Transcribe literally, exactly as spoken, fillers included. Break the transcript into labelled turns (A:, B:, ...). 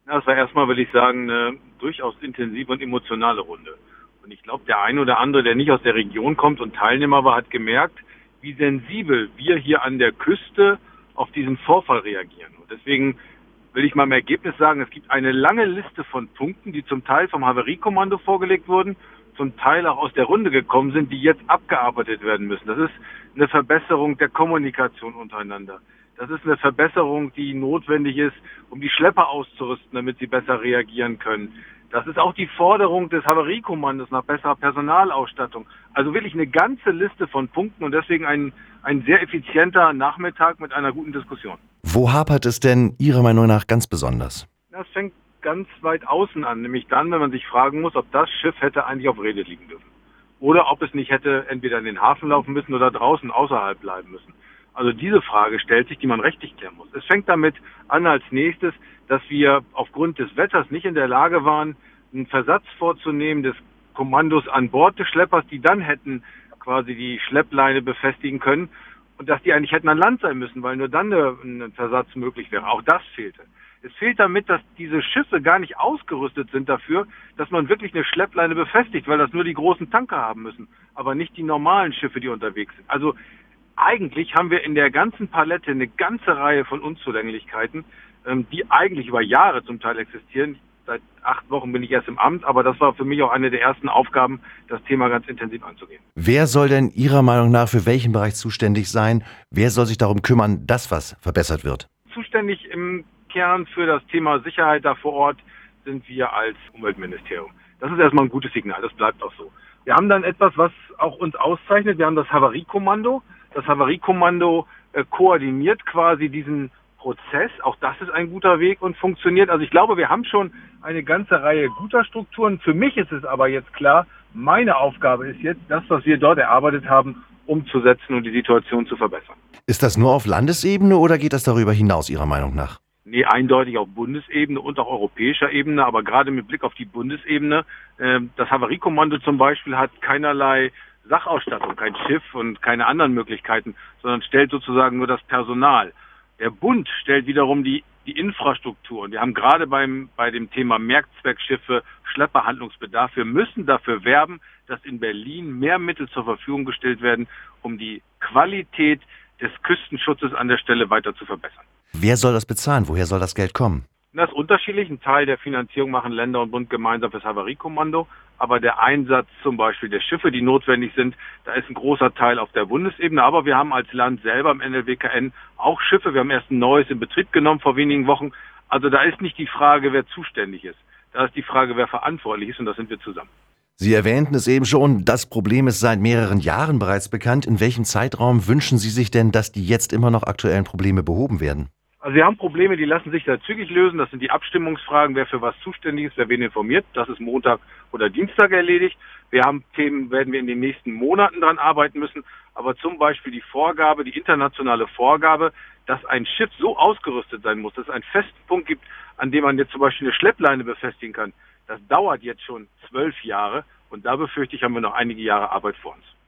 A: Ja, das war erstmal, will ich sagen, eine durchaus intensive und emotionale Runde. Und ich glaube, der eine oder andere, der nicht aus der Region kommt und Teilnehmer war, hat gemerkt, wie sensibel wir hier an der Küste auf diesen Vorfall reagieren. Und deswegen will ich mal im Ergebnis sagen, es gibt eine lange Liste von Punkten, die zum Teil vom Havariekommando vorgelegt wurden, zum Teil auch aus der Runde gekommen sind, die jetzt abgearbeitet werden müssen. Das ist eine Verbesserung der Kommunikation untereinander. Das ist eine Verbesserung, die notwendig ist, um die Schlepper auszurüsten, damit sie besser reagieren können. Das ist auch die Forderung des Havariekommandos nach besserer Personalausstattung. Also wirklich eine ganze Liste von Punkten und deswegen ein, ein sehr effizienter Nachmittag mit einer guten Diskussion.
B: Wo hapert es denn Ihrer Meinung nach ganz besonders?
A: Das fängt ganz weit außen an, nämlich dann, wenn man sich fragen muss, ob das Schiff hätte eigentlich auf Reede liegen dürfen. Oder ob es nicht hätte entweder in den Hafen laufen müssen oder draußen außerhalb bleiben müssen. Also diese Frage stellt sich, die man rechtlich klären muss. Es fängt damit an als nächstes, dass wir aufgrund des Wetters nicht in der Lage waren, einen Versatz vorzunehmen des Kommandos an Bord des Schleppers, die dann hätten quasi die Schleppleine befestigen können und dass die eigentlich hätten an Land sein müssen, weil nur dann ein Versatz möglich wäre. Auch das fehlte. Es fehlt damit, dass diese Schiffe gar nicht ausgerüstet sind dafür, dass man wirklich eine Schleppleine befestigt, weil das nur die großen Tanker haben müssen, aber nicht die normalen Schiffe, die unterwegs sind. Also eigentlich haben wir in der ganzen Palette eine ganze Reihe von Unzulänglichkeiten, die eigentlich über Jahre zum Teil existieren. Seit acht Wochen bin ich erst im Amt, aber das war für mich auch eine der ersten Aufgaben, das Thema ganz intensiv anzugehen.
B: Wer soll denn Ihrer Meinung nach für welchen Bereich zuständig sein? Wer soll sich darum kümmern, dass was verbessert wird?
A: Zuständig im Kern für das Thema Sicherheit da vor Ort sind wir als Umweltministerium. Das ist erstmal ein gutes Signal, das bleibt auch so. Wir haben dann etwas, was auch uns auszeichnet. Wir haben das Havariekommando. Das Havariekommando äh, koordiniert quasi diesen Prozess. Auch das ist ein guter Weg und funktioniert. Also ich glaube, wir haben schon eine ganze Reihe guter Strukturen. Für mich ist es aber jetzt klar, meine Aufgabe ist jetzt, das, was wir dort erarbeitet haben, umzusetzen und die Situation zu verbessern.
B: Ist das nur auf Landesebene oder geht das darüber hinaus Ihrer Meinung nach?
A: Nee, eindeutig auf Bundesebene und auch europäischer Ebene, aber gerade mit Blick auf die Bundesebene. Äh, das Havariekommando zum Beispiel hat keinerlei Sachausstattung, kein Schiff und keine anderen Möglichkeiten, sondern stellt sozusagen nur das Personal. Der Bund stellt wiederum die, die Infrastruktur. Und wir haben gerade beim, bei dem Thema Mehrzweckschiffe Schlepperhandlungsbedarf. Wir müssen dafür werben, dass in Berlin mehr Mittel zur Verfügung gestellt werden, um die Qualität des Küstenschutzes an der Stelle weiter zu verbessern.
B: Wer soll das bezahlen? Woher soll das Geld kommen?
A: Das ist unterschiedlich. Ein Teil der Finanzierung machen Länder und Bund gemeinsam fürs Havariekommando. Aber der Einsatz zum Beispiel der Schiffe, die notwendig sind, da ist ein großer Teil auf der Bundesebene. Aber wir haben als Land selber im N L W K N auch Schiffe. Wir haben erst ein neues in Betrieb genommen vor wenigen Wochen. Also da ist nicht die Frage, wer zuständig ist. Da ist die Frage, wer verantwortlich ist, und da sind wir zusammen.
B: Sie erwähnten es eben schon, das Problem ist seit mehreren Jahren bereits bekannt. In welchem Zeitraum wünschen Sie sich denn, dass die jetzt immer noch aktuellen Probleme behoben werden?
A: Also wir haben Probleme, die lassen sich sehr zügig lösen. Das sind die Abstimmungsfragen, wer für was zuständig ist, wer wen informiert. Das ist Montag oder Dienstag erledigt. Wir haben Themen, werden wir in den nächsten Monaten dran arbeiten müssen. Aber zum Beispiel die Vorgabe, die internationale Vorgabe, dass ein Schiff so ausgerüstet sein muss, dass es einen festen Punkt gibt, an dem man jetzt zum Beispiel eine Schleppleine befestigen kann. Das dauert jetzt schon zwölf Jahre und da befürchte ich, haben wir noch einige Jahre Arbeit vor uns.